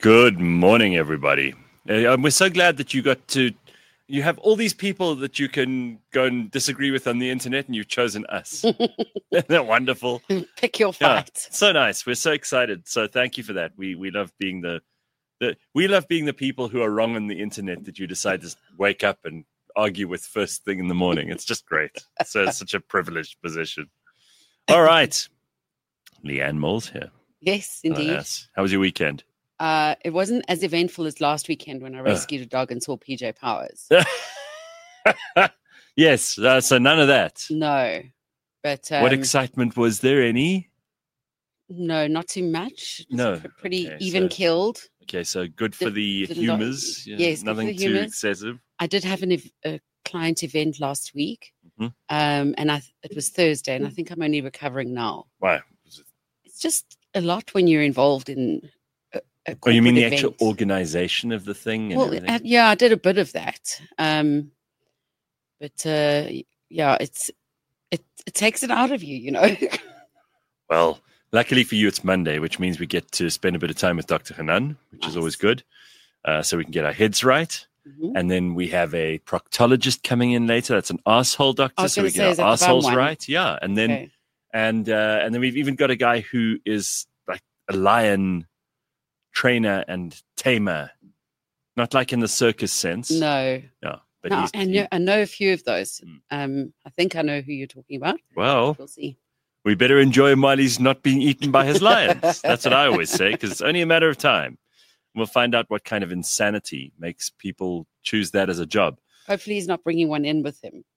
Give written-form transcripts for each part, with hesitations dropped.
Good morning, everybody. We're so glad that you have all these people that you can go and disagree with on the internet, and you've chosen us. Isn't that wonderful? Pick your fight. Yeah, so nice. We're so excited. So thank you for that. We love being we love being the people who are wrong on the internet that you decide to wake up and argue with first thing in the morning. It's just great. So it's such a privileged position. All right. Leanne Moles here. Yes, indeed. Yes. How was your weekend? It wasn't as eventful as last weekend when I rescued a dog and saw PJ Powers. Yes, so none of that. No, but what excitement was there? Any? No, not too much. No, pretty even killed. Okay, so good for the humors. Yes, nothing too excessive. I did have a client event last week, mm-hmm. And it was Thursday, and I think I'm only recovering now. Why? It's just a lot when you're involved in. Oh, you mean the actual organization of the thing? And well, yeah, I did a bit of that. But yeah, it takes it out of you, you know. Well, luckily for you, it's Monday, which means we get to spend a bit of time with Dr. Hanan, which is always good. So we can get our heads right. Mm-hmm. And then we have a proctologist coming in later. That's an asshole doctor, so we get our assholes right. Yeah, and then okay. and then we've even got a guy who is like a lion trainer and tamer, not like in the circus sense. No. Yeah, but no, I know a few of those. I think I know who you're talking about. Well, we'll see. We better enjoy him while he's not being eaten by his lions. That's what I always say, because it's only a matter of time. We'll find out what kind of insanity makes people choose that as a job. Hopefully he's not bringing one in with him.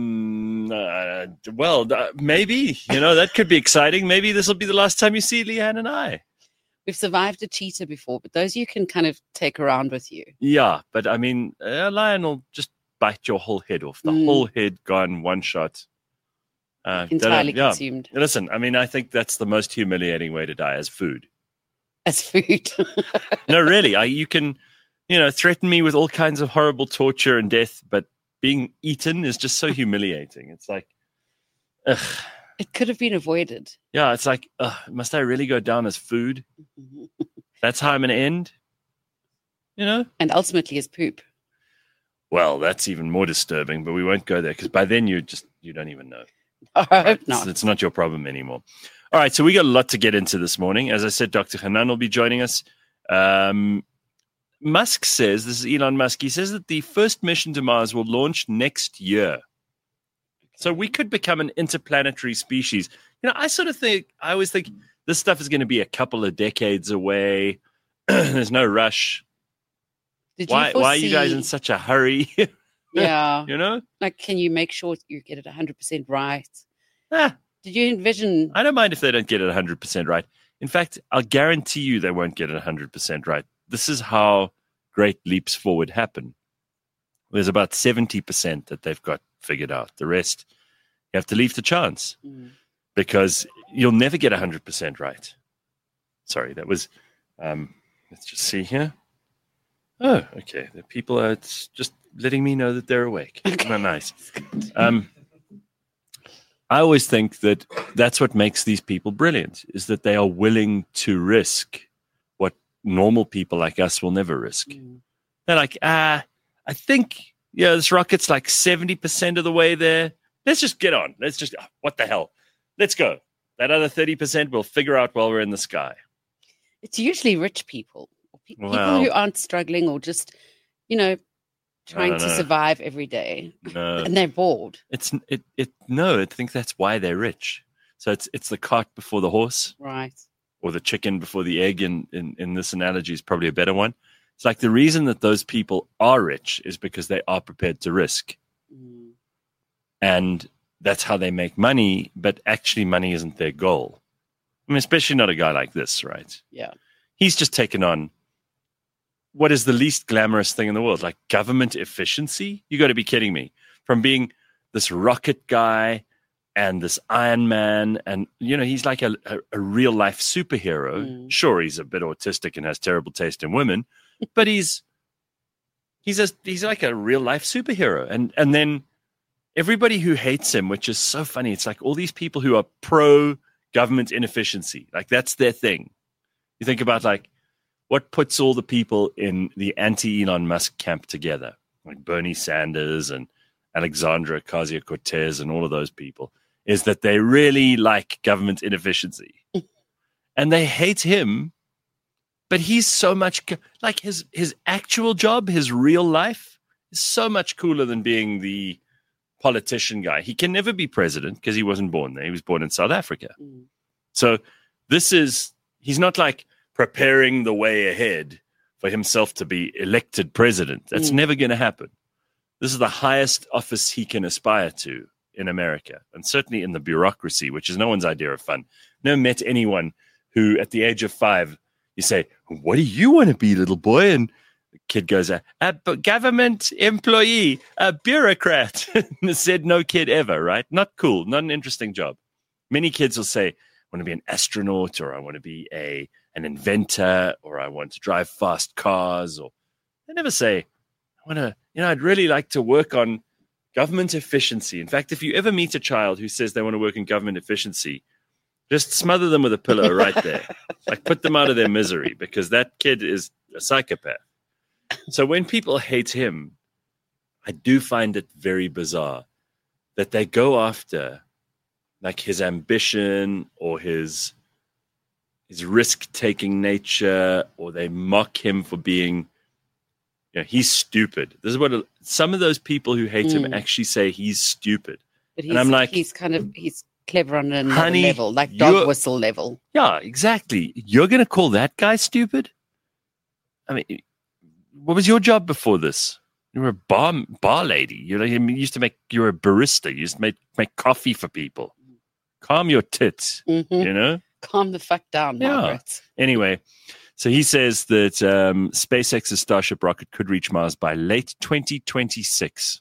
Maybe. That could be exciting. Maybe this will be the last time you see Leanne and I. We've survived a cheetah before, but those you can kind of take around with you. Yeah, but I mean, a lion will just bite your whole head off. The whole head gone, one shot. Entirely consumed. Listen, I mean, I think that's the most humiliating way to die, as food. As food? No, really. You can, threaten me with all kinds of horrible torture and death, but being eaten is just so humiliating. It's like, ugh. It could have been avoided. Yeah, it's like, must I really go down as food? That's how I'm going to end? And ultimately as poop. Well, that's even more disturbing, but we won't go there, because by then you don't even know. I hope not. It's not your problem anymore. All right, so we got a lot to get into this morning. As I said, Dr. Hanan will be joining us. Musk says, this is Elon Musk, he says that the first mission to Mars will launch next year. So we could become an interplanetary species. I always think this stuff is going to be a couple of decades away. There's no rush. Why are you guys in such a hurry? Yeah. Like, can you make sure you get it 100% right? Did you envision? I don't mind if they don't get it 100% right. In fact, I'll guarantee you they won't get it 100% right. This is how great leaps forward happen. There's about 70% that they've got figured out. The rest, you have to leave to chance because you'll never get 100% right. Sorry, that was, let's just see here. Oh, okay. The people are just letting me know that they're awake. Okay. Nice. I always think that that's what makes these people brilliant, is that they are willing to risk what normal people like us will never risk. They're like, I think, this rocket's like 70% of the way there. Let's just get on. What the hell? Let's go. That other 30% we'll figure out while we're in the sky. It's usually rich people. People who aren't struggling or just, trying to survive every day. No. And they're bored. I think that's why they're rich. So it's the cart before the horse. Right. Or the chicken before the egg in this analogy is probably a better one. It's like the reason that those people are rich is because they are prepared to risk. And that's how they make money, but actually money isn't their goal. I mean, especially not a guy like this, right? Yeah. He's just taken on what is the least glamorous thing in the world, like government efficiency? You got to be kidding me. From being this rocket guy and this Iron Man, and he's like a real life superhero. Sure, he's a bit autistic and has terrible taste in women, but he's like a real life superhero. And then everybody who hates him, which is so funny, it's like all these people who are pro government inefficiency, like that's their thing. You think about like what puts all the people in the anti-Elon Musk camp together, like Bernie Sanders and Alexandra Ocasio-Cortez and all of those people, is that they really like government inefficiency. And they hate him, but he's so much like his actual job, his real life is so much cooler than being the politician guy. He can never be president because he wasn't born there. He was born in South Africa. So he's not like preparing the way ahead for himself to be elected president. That's never going to happen. This is the highest office he can aspire to in America, and certainly in the bureaucracy, which is no one's idea of fun. Never met anyone who, at the age of 5, you say, "What do you want to be, little boy?" And the kid goes, "A government employee, a bureaucrat." Said no kid ever, right? Not cool, not an interesting job. Many kids will say, "I want to be an astronaut," or "I want to be an inventor," or "I want to drive fast cars," or they never say, I'd really like to work on government efficiency. In fact, if you ever meet a child who says they want to work in government efficiency, just smother them with a pillow right there. Like, put them out of their misery, because that kid is a psychopath. So when people hate him, I do find it very bizarre that they go after like his ambition or his risk-taking nature, or they mock him for being, he's stupid. This is what some of those people who hate him actually say, he's stupid. But and I'm like, he's clever on another level, like dog whistle level. Yeah, exactly. You're going to call that guy stupid? I mean, what was your job before this? You were a bar lady. You were a barista. You used to make coffee for people. Calm your tits, Calm the fuck down, Margaret. Anyway, so he says that SpaceX's Starship rocket could reach Mars by late 2026.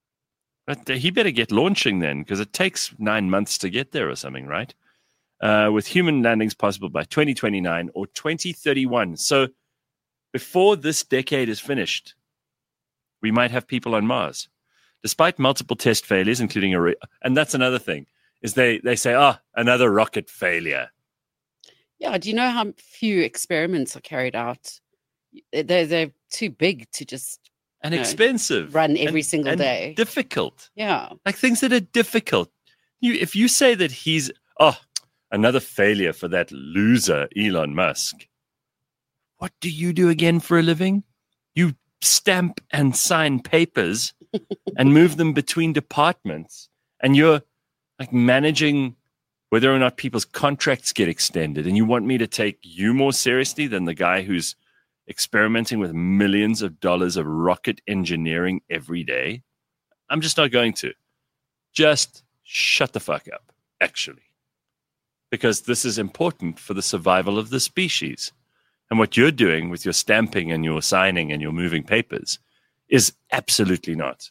But he better get launching then, because it takes 9 months to get there or something, right? With human landings possible by 2029 or 2031. So before this decade is finished, we might have people on Mars. Despite multiple test failures, including and that's another thing, is they say, another rocket failure. Yeah, do you know how few experiments are carried out? They're too big to just and expensive, run every single day. Difficult. Yeah, like things that are difficult. If you say that he's another failure for that loser Elon Musk, what do you do again for a living? You stamp and sign papers and move them between departments, and you're like managing whether or not people's contracts get extended, and you want me to take you more seriously than the guy who's experimenting with millions of dollars of rocket engineering every day? I'm just not going to. Just shut the fuck up, actually. Because this is important for the survival of the species. And what you're doing with your stamping and your signing and your moving papers is absolutely not.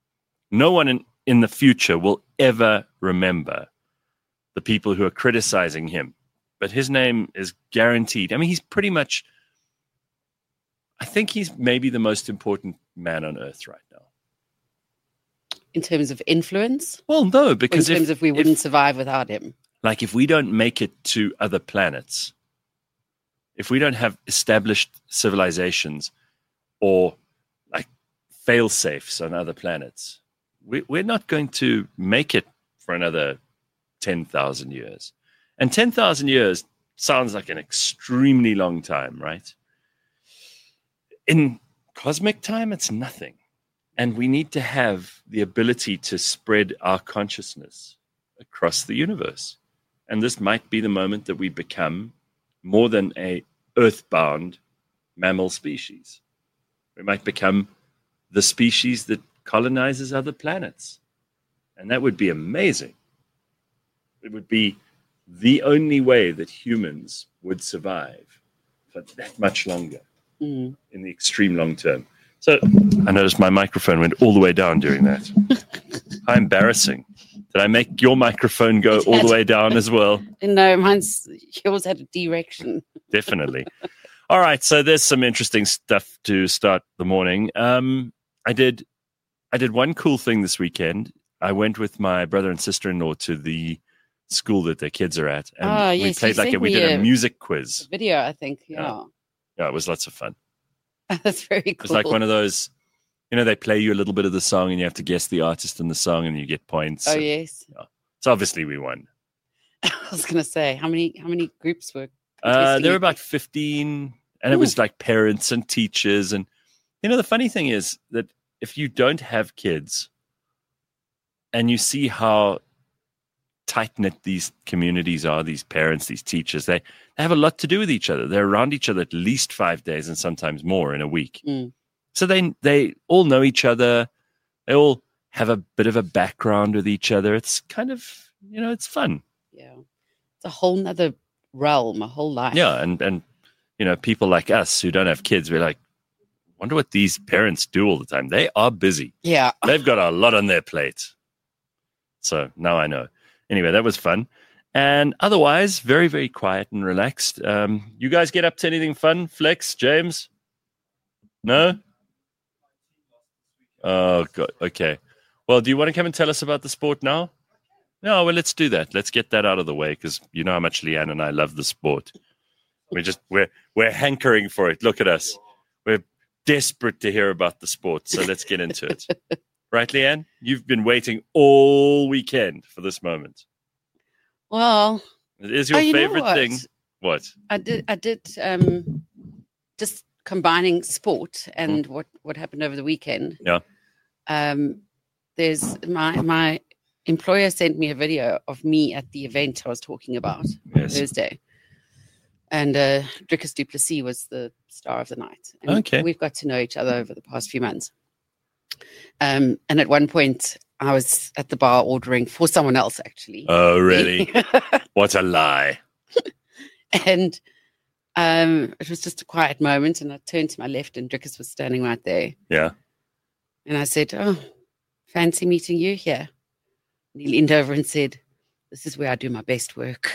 No one in the future will ever remember the people who are criticizing him. But his name is guaranteed. I mean, he's pretty much, I think he's maybe the most important man on earth right now. In terms of influence? Well, no, because in terms of we wouldn't survive without him. Like if we don't make it to other planets, if we don't have established civilizations or like fail-safes on other planets, we're not going to make it for another 10,000 years. And 10,000 years sounds like an extremely long time, right? In cosmic time, it's nothing. And we need to have the ability to spread our consciousness across the universe. And this might be the moment that we become more than a earthbound mammal species. We might become the species that colonizes other planets. And that would be amazing. It would be the only way that humans would survive for that much longer in the extreme long term. So I noticed my microphone went all the way down during that. How embarrassing. Did I make your microphone go all the way down as well? No, yours had a direction. Definitely. All right, so there's some interesting stuff to start the morning. I did one cool thing this weekend. I went with my brother and sister-in-law to the school that their kids are at, and we played we did a music quiz. Video, I think, yeah. Yeah, it was lots of fun. That's very cool. It's like one of those, they play you a little bit of the song and you have to guess the artist in the song and you get points. Oh, and, yes. Yeah. So obviously we won. I was going to say, how many groups were? There were about 15, and it was like parents and teachers. And, the funny thing is that if you don't have kids and you see how tight-knit these communities are, these parents, these teachers, they have a lot to do with each other. They're around each other at least 5 days and sometimes more in a week. So they all know each other. They all have a bit of a background with each other. It's kind of, it's fun. Yeah. It's a whole nother realm, a whole life. Yeah. And people like us who don't have kids, we're like, wonder what these parents do all the time. They are busy. Yeah. They've got a lot on their plate. So now I know. Anyway, that was fun. And otherwise, very, very quiet and relaxed. You guys get up to anything fun? Flex, James? No? Oh, God. Okay. Well, do you want to come and tell us about the sport now? No, well, let's do that. Let's get that out of the way because you know how much Leanne and I love the sport. We're hankering for it. Look at us. We're desperate to hear about the sport. So let's get into it. Right, Leanne? You've been waiting all weekend for this moment. Well, it is your favorite thing. What? I did just combining sport and what happened over the weekend. Yeah. There's my employer sent me a video of me at the event I was talking about on Thursday. And Dricus du Plessis was the star of the night. And we've got to know each other over the past few months. And at one point, I was at the bar ordering for someone else, actually. Oh, really? What a lie. And it was just a quiet moment. And I turned to my left and Dricus was standing right there. Yeah. And I said, "Oh, fancy meeting you here." And he leaned over and said, "This is where I do my best work."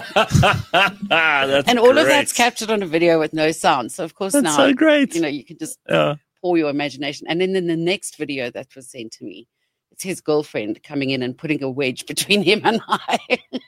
And all of that's captured on a video with no sound. So, of course, that's now, so great. You can just pour your imagination. And then in the next video that was sent to me, it's his girlfriend coming in and putting a wedge between him and I.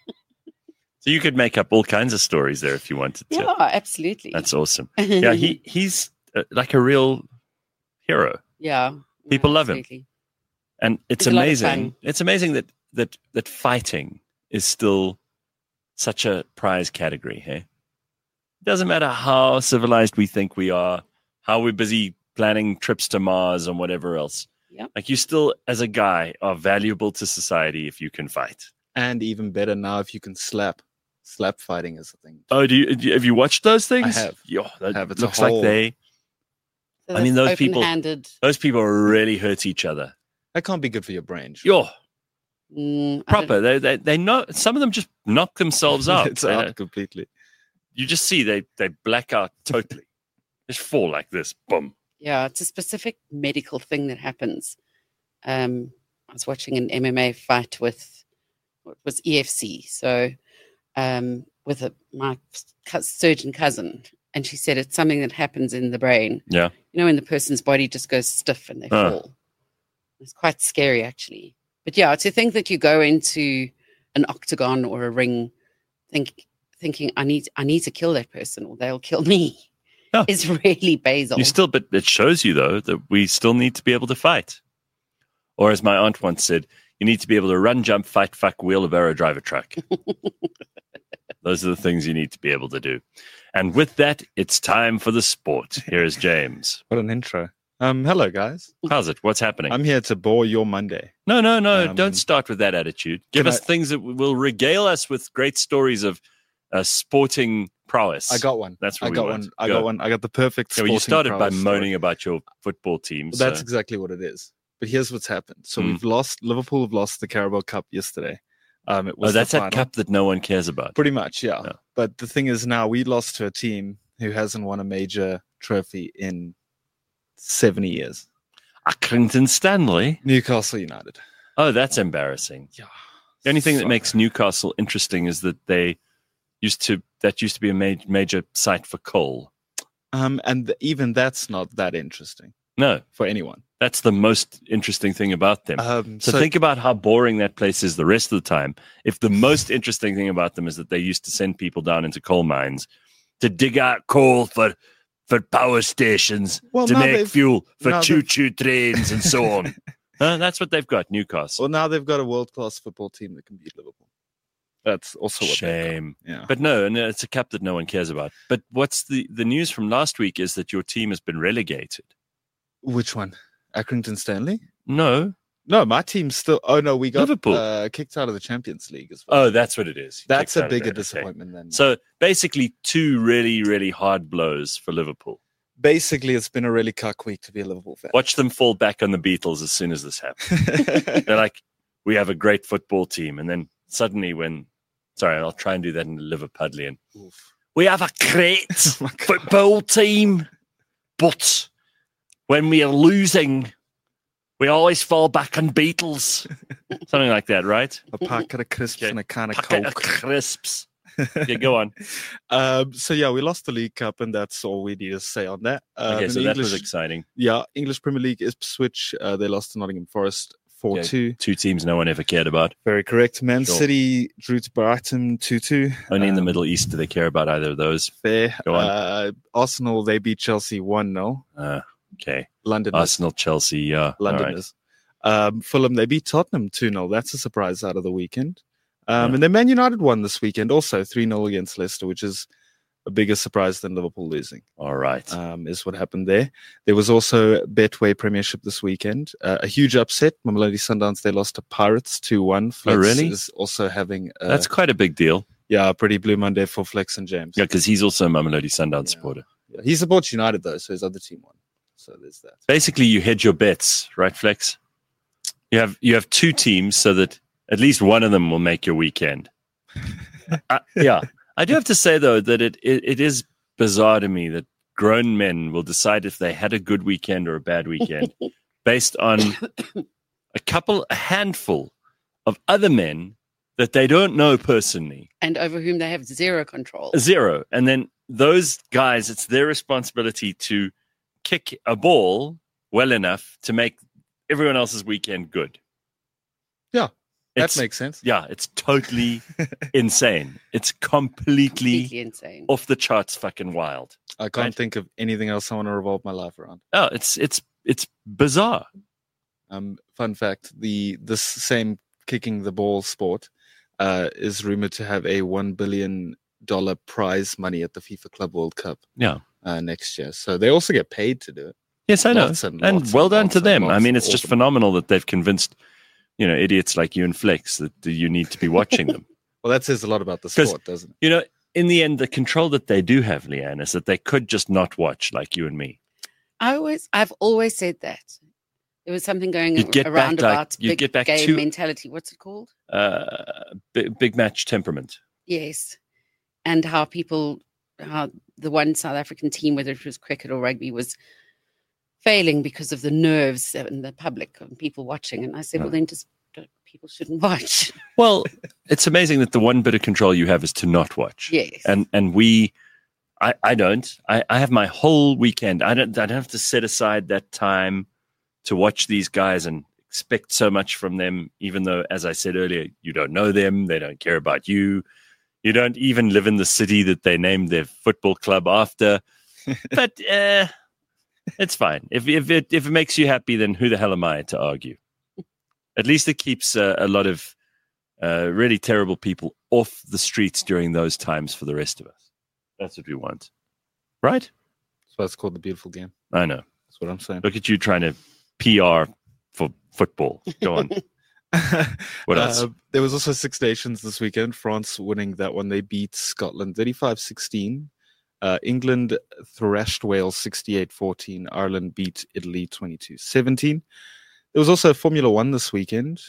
So you could make up all kinds of stories there if you wanted to. Yeah, absolutely. That's awesome. Yeah, he's like a real hero. Yeah. People love him. And it's amazing. It's amazing that fighting is still such a prize category, hey? It doesn't matter how civilized we think we are, how we're busy planning trips to Mars and whatever else. Yeah. Like you still, as a guy, are valuable to society if you can fight. And even better now if you can slap. Slap fighting is a thing. Oh, have you watched those things? I have. Yeah, that have. It's looks like they... So I mean, those people really hurt each other. That can't be good for your brain. Sure. Proper. They know, some of them just knock themselves out. It's out completely. You just see they black out totally. Just fall like this. Boom. Yeah, it's a specific medical thing that happens. I was watching an MMA fight with what was EFC. So with my surgeon cousin. And she said it's something that happens in the brain. Yeah. When the person's body just goes stiff and they fall. It's quite scary, actually. But yeah, to think that you go into an octagon or a ring thinking, I need to kill that person or they'll kill me is really basal. But it shows you, though, that we still need to be able to fight. Or as my aunt once said, you need to be able to run, jump, fight, fuck, wheelbarrow, drive a truck. Those are the things you need to be able to do. And with that, it's time for the sport. Here is James. What an intro. Hello, guys. How's it? What's happening? I'm here to bore your Monday. No. Don't start with that attitude. Give us things that will regale us with great stories of sporting prowess. I got one. That's what I got one. I got the perfect sporting you started by story. moaning about your football team. Well, that's exactly what it is. But here's what's happened. So Liverpool have lost the Carabao Cup yesterday. That's that cup that no one cares about. Pretty much, yeah. But the thing is now we lost to a team who hasn't won a major trophy in 70 years. Accrington Stanley? Newcastle United. Oh, that's embarrassing. Yeah. The only thing that makes Newcastle interesting is that that used to be a major site for coal. And even that's not that interesting. No. For anyone. That's the most interesting thing about them. So think about how boring that place is the rest of the time. If the most interesting thing about them is that they used to send people down into coal mines to dig out coal for for power stations to make fuel for choo-choo trains and so on. That's what they've got, Newcastle. Well, now they've got a world-class football team that can beat Liverpool. That's also what shame. Yeah. But no, and it's a cup that no one cares about. But what's the news from last week is that your team has been relegated. Which one? Accrington Stanley? No, my team's still. Oh no, we got Liverpool kicked out of the Champions League as well. Oh, that's what it is. That's a bigger disappointment than. So basically, 2 really, really hard blows for Liverpool. Basically, it's been a really cuck week to be a Liverpool fan. Watch them fall back on the Beatles as soon as this happens. They're like, we have a great football team, and then suddenly I'll try and do that in Liverpudlian. We have a great football team, but when we are losing, we always fall back on Beatles. Something like that, right? A packet of crisps and a can of Coke. Crisps. Yeah, go on. So yeah, we lost the League Cup, and that's all we need to say on that. So that was exciting. Yeah, English Premier League, Ipswich, they lost to Nottingham Forest 4-2. 2 teams no one ever cared about. Very correct. Man City drew to Brighton 2-2. Only in the Middle East do they care about either of those. Fair. Go on. Arsenal, they beat Chelsea 1-0. Okay. London. Arsenal, Chelsea, yeah. Londoners. Right. Fulham, they beat Tottenham 2-0. That's a surprise out of the weekend. And then Man United won this weekend also 3-0 against Leicester, which is a bigger surprise than Liverpool losing. All right. Is what happened there. There was also Betway Premiership this weekend. A huge upset. Mamelodi Sundowns, they lost to Pirates 2-1. Flex really? Is also having... That's quite a big deal. Yeah, pretty Blue Monday for Flex and James. Yeah, because he's also a Mamelodi Sundowns supporter. Yeah. He supports United, though, so his other team won. So there's that. Basically, you hedge your bets, right, Flex? You have 2 teams so that at least one of them will make your weekend. Yeah. I do have to say, though, that it is bizarre to me that grown men will decide if they had a good weekend or a bad weekend based on a handful of other men that they don't know personally. And over whom they have zero control. Zero. And then those guys, it's their responsibility to kick a ball well enough to make everyone else's weekend good. Yeah. That makes sense. Yeah, it's totally insane. It's completely insane. Off the charts fucking wild. I can't think of anything else I want to revolve my life around. Oh, it's bizarre. Fun fact, this same kicking the ball sport is rumored to have a $1 billion prize money at the FIFA Club World Cup next year. So they also get paid to do it. Yes, I know. And well done to them. I mean, it's just phenomenal that they've convinced idiots like you and Flex that you need to be watching them. Well, that says a lot about the sport, doesn't it? In the end, the control that they do have, Leanne, is that they could just not watch like you and me. I've always said that. There was something going around about big game mentality. What's it called? Big match temperament. Yes. And how the one South African team, whether it was cricket or rugby, was failing because of the nerves in the public and people watching. And I said, well, then just people shouldn't watch. Well, it's amazing that the one bit of control you have is to not watch. Yes. And I don't. I have my whole weekend. I don't have to set aside that time to watch these guys and expect so much from them, even though, as I said earlier, you don't know them. They don't care about you. You don't even live in the city that they named their football club after. But it's fine. If it makes you happy, then who the hell am I to argue? At least it keeps a lot of really terrible people off the streets during those times for the rest of us. That's what we want. Right? That's why it's called the beautiful game. I know. That's what I'm saying. Look at you trying to PR for football. Go on. What else? There was also Six Nations this weekend. France winning that one. They beat Scotland 35-16. England thrashed Wales 68-14. Ireland beat Italy 22-17. There was also Formula One this weekend.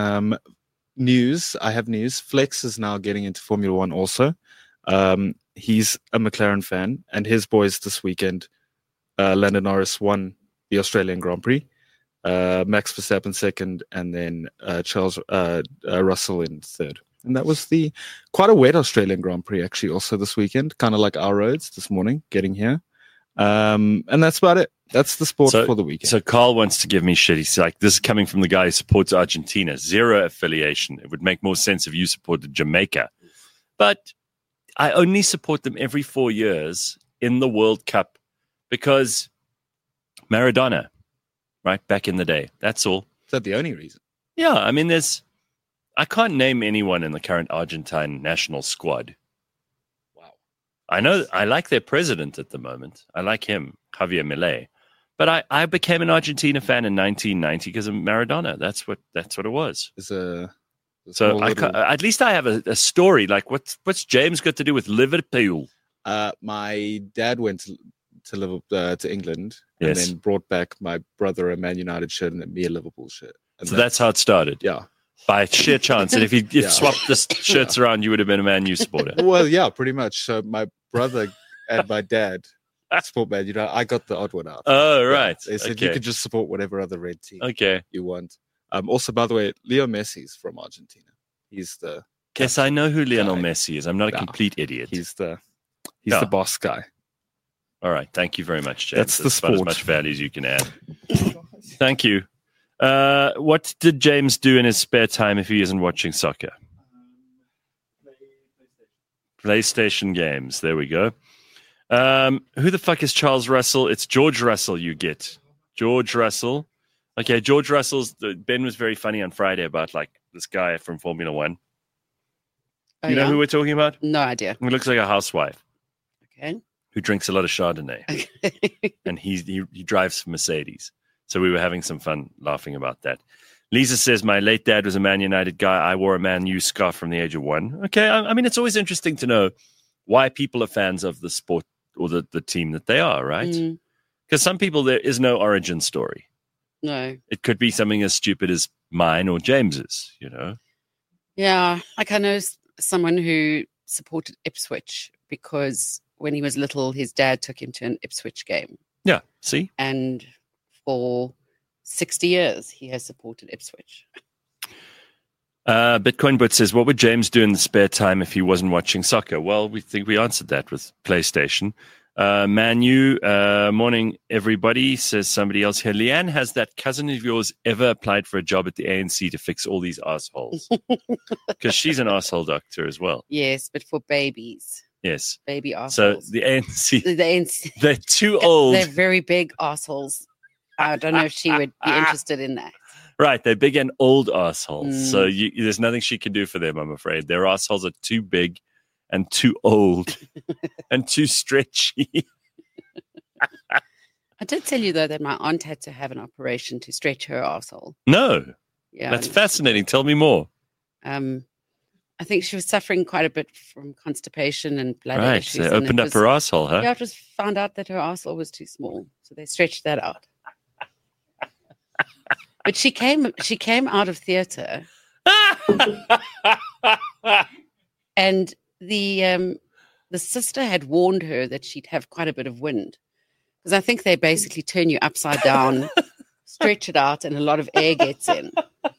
News. I have news. Flex is now getting into Formula One also. He's a McLaren fan, and his boys this weekend, Lando Norris won the Australian Grand Prix. Max Verstappen second, and then Charles Russell in third. And that was quite a wet Australian Grand Prix actually also this weekend, kind of like our roads this morning getting here. And that's about it. That's the sport for the weekend. So Carl wants to give me shit. He's like, this is coming from the guy who supports Argentina. Zero affiliation. It would make more sense if you supported Jamaica. But I only support them every 4 years in the World Cup because Maradona, right, back in the day. That's all. Is that the only reason? Yeah, I mean, I can't name anyone in the current Argentine national squad. Wow. I know, I like their president at the moment. I like him, Javier Milei. But I became an Argentina fan in 1990 because of Maradona. That's what it was. So at least I have a story. Like, what's James got to do with Liverpool? My dad went to Liverpool, to England, and Yes. then brought back my brother a Man United shirt and me a Liverpool shirt. And So that's how it started. Yeah. By sheer chance. And if you swapped the shirts around, you would have been a Man U supporter. Well, yeah, pretty much. So my brother and my dad support Man United. I got the odd one out. Oh, right. They said you could just support whatever other red team you want. Also, by the way, Leo Messi's from Argentina. He's the Yes, I know who Lionel Messi is. I'm not a complete idiot. He's the boss guy. All right. Thank you very much, James. That's the sport. About as much value as you can add. Thank you. What did James do in his spare time if he isn't watching soccer? PlayStation games. There we go. Who the fuck is Charles Russell? It's George Russell you get. George Russell. Okay, George Russell's... Ben was very funny on Friday about like this guy from Formula One. Oh, you know who we're talking about? No idea. He looks like a housewife. Okay. Who drinks a lot of Chardonnay. And he drives Mercedes. So we were having some fun laughing about that. Lisa says, my late dad was a Man United guy. I wore a Man U scarf from the age of 1. Okay, I mean, it's always interesting to know why people are fans of the sport or the team that they are, right? Because some people, there is no origin story. No. It could be something as stupid as mine or James's, you know? Yeah, like I know someone who supported Ipswich because when he was little, his dad took him to an Ipswich game. Yeah, see? And for 60 years, he has supported Ipswich. Bitcoin Bot says, what would James do in the spare time if he wasn't watching soccer? Well, we think we answered that with PlayStation. Manu, morning, everybody, says somebody else here. Leanne, has that cousin of yours ever applied for a job at the ANC to fix all these assholes? Because she's an asshole doctor as well. Yes, but for babies. Yes. Baby assholes. So the ANC, the ANC, they're too old. They're very big assholes. I don't know if she would be interested in that. Right, they're big and old assholes. So there's nothing she can do for them, I'm afraid. Their assholes are too big and too old and too stretchy. I did tell you, though, that my aunt had to have an operation to stretch her asshole. No. Yeah. That's fascinating. Tell me more. I think she was suffering quite a bit from constipation and bladder issues. Right, so they opened up her asshole, huh? Yeah, it was found out that her asshole was too small. So they stretched that out. But she came out of theater. And the sister had warned her that she'd have quite a bit of wind. Because I think they basically turn you upside down, stretch it out, and a lot of air gets in.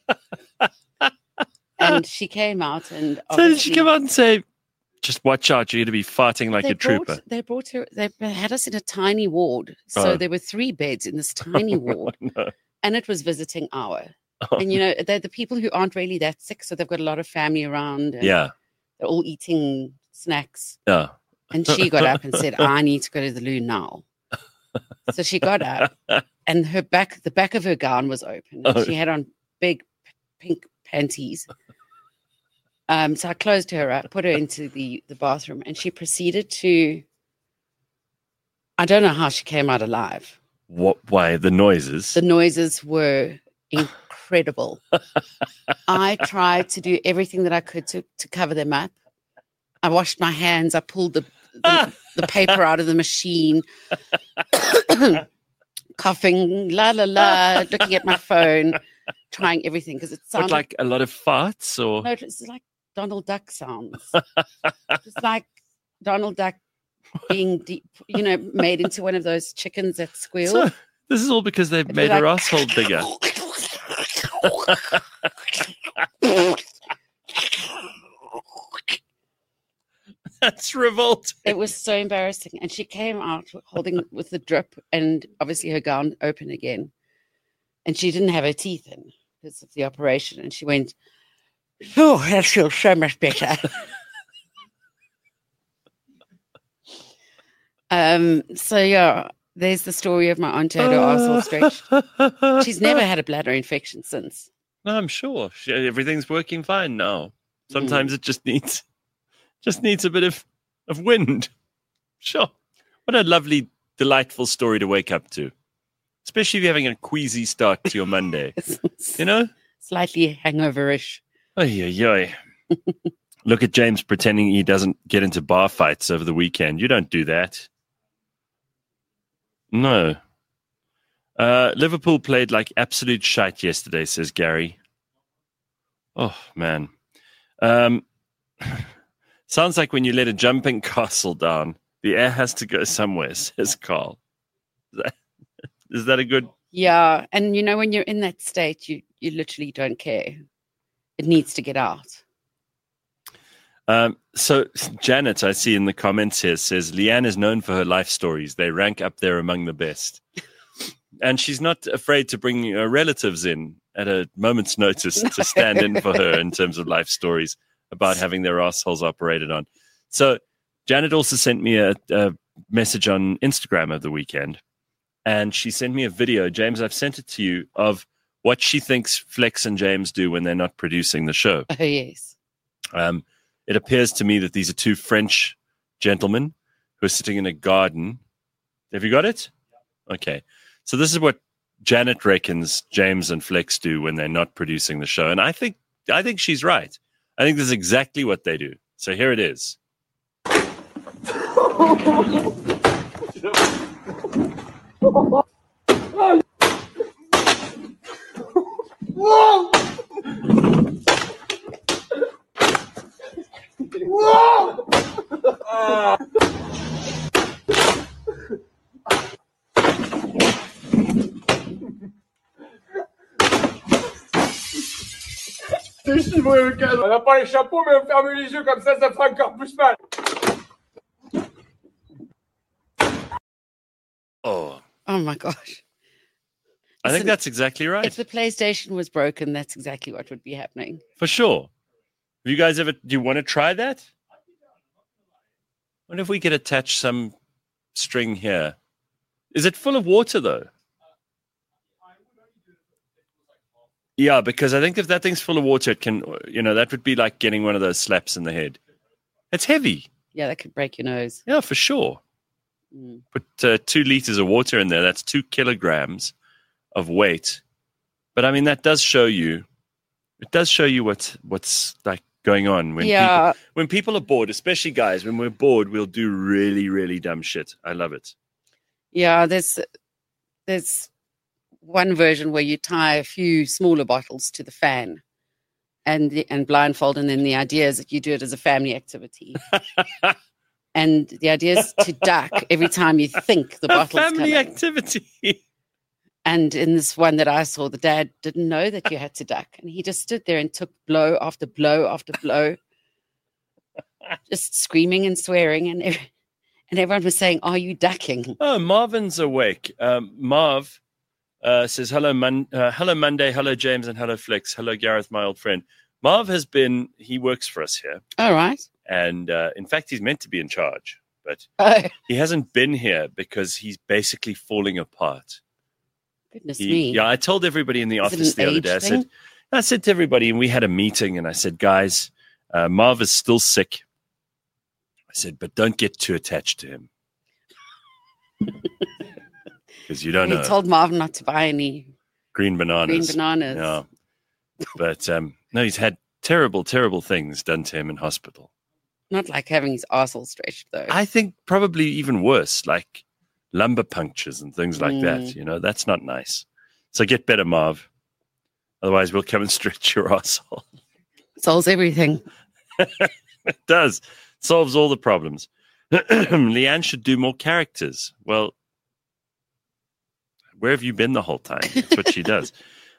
And she came out and so did she come out and say, just watch out, you're going to be farting like a trooper? They had us in a tiny ward. So there were 3 beds in this tiny ward. No. And it was visiting hour. And, you know, they're the people who aren't really that sick. So they've got a lot of family around. And they're all eating snacks. Yeah. And she got up and said, I need to go to the loo now. So she got up and the back of her gown was open. She had on big pink panties. So I closed her up, put her into the bathroom, and she proceeded to, I don't know how she came out alive. What? Why? The noises? The noises were incredible. I tried to do everything that I could to cover them up. I washed my hands. I pulled the paper out of the machine, coughing, la, la, la, looking at my phone, trying everything because it sounded like a lot of farts or... No, it's like Donald Duck sounds. It's like Donald Duck being, made into one of those chickens that squeal. So, this is all because they've made her asshole bigger. That's revolting. It was so embarrassing. And she came out holding with the drip and obviously her gown open again. And she didn't have her teeth in because of the operation. And she went, oh, that feels so much better. So, yeah, There's the story of my aunt who had her arsehole stretched. She's never had a bladder infection since. No, I'm sure. Everything's working fine now. Sometimes it just needs a bit of wind. Sure. What a lovely, delightful story to wake up to. Especially if you're having a queasy start to your Monday. You know? Slightly hangover-ish. Oy. Look at James pretending he doesn't get into bar fights over the weekend. You don't do that. No. Liverpool played like absolute shite yesterday, says Gary. Oh, man. Sounds like when you let a jumping castle down, the air has to go somewhere, says Carl. Is that a good... Yeah, and you know, when you're in that state, you literally don't care. It needs to get out. So Janet, I see in the comments here, says Leanne is known for her life stories. They rank up there among the best. And she's not afraid to bring her relatives in at a moment's notice to stand in for her in terms of life stories about having their assholes operated on. So Janet also sent me a message on Instagram over the weekend. And she sent me a video. James, I've sent it to you of what she thinks Flex and James do when they're not producing the show. Oh, yes. It appears to me that these are two French gentlemen who are sitting in a garden. Have you got it? Okay. So this is what Janet reckons James and Flex do when they're not producing the show. And I think she's right. I think this is exactly what they do. So here it is. On n'a pas les chapeaux, mais on ferme les yeux comme ça fera encore plus mal. Oh my gosh. I think that's exactly right. If the PlayStation was broken, that's exactly what would be happening. For sure. Have you guys do you want to try that? I wonder if we could attach some string here. Is it full of water, though? Yeah, because I think if that thing's full of water, it can, that would be like getting one of those slaps in the head. It's heavy. Yeah, that could break your nose. Yeah, for sure. Put 2 liters of water in there. That's 2 kilograms of weight. But I mean, that does show you. It does show you what's like going on when people are bored, especially guys. When we're bored, we'll do really, really dumb shit. I love it. Yeah, there's one version where you tie a few smaller bottles to the fan and blindfold, and then the idea is that you do it as a family activity. And the idea is to duck every time you think the bottle's coming. A family activity. And in this one that I saw, the dad didn't know that you had to duck. And he just stood there and took blow after blow after blow, just screaming and swearing. And everyone was saying, "Are you ducking?" Oh, Marvin's awake. Marv says, hello Monday, hello James, and hello Flex. Hello Gareth, my old friend. Marv he works for us here. All right. And in fact, he's meant to be in charge, but he hasn't been here because he's basically falling apart. Goodness me. Yeah, I told everybody in the office the other day, I said to everybody, and we had a meeting, and I said, guys, Marv is still sick. I said, but don't get too attached to him. Because you don't know. He told Marv not to buy any green bananas. Yeah. But no, he's had terrible, terrible things done to him in hospital. Not like having his arsehole stretched, though. I think probably even worse, like lumbar punctures and things like that. That's not nice. So get better, Marv. Otherwise, we'll come and stretch your arsehole. Solves everything. It does. Solves all the problems. Leanne should do more characters. Well, where have you been the whole time? That's what she does.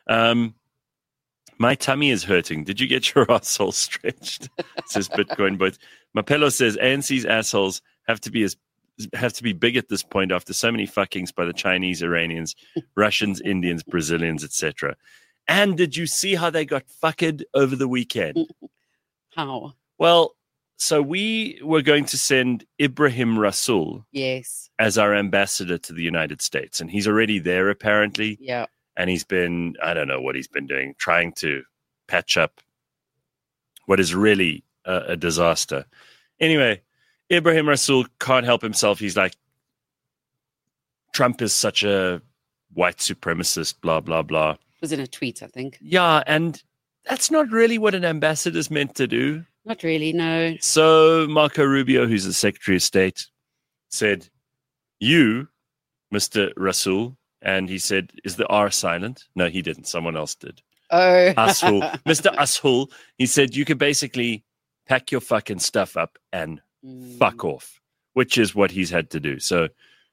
My tummy is hurting. Did you get your asshole stretched? Says Bitcoin. But Mapello says ANC's assholes have to be big at this point after so many fuckings by the Chinese, Iranians, Russians, Indians, Brazilians, etc. And did you see how they got fucked over the weekend? How? Well, so we were going to send Ibrahim Rasool as our ambassador to the United States. And he's already there, apparently. Yeah. And he's been, I don't know what he's been doing, trying to patch up what is really a disaster. Anyway, Ibrahim Rasool can't help himself. He's like, Trump is such a white supremacist, blah, blah, blah. It was in a tweet, I think. Yeah, and that's not really what an ambassador is meant to do. Not really, no. So Marco Rubio, who's the Secretary of State, said, you, Mr. Rasool, and he said, is the R silent? No, he didn't. Someone else did. Oh. Ashul. Mr. Ashul, he said, you could basically pack your fucking stuff up and fuck off, which is what he's had to do. So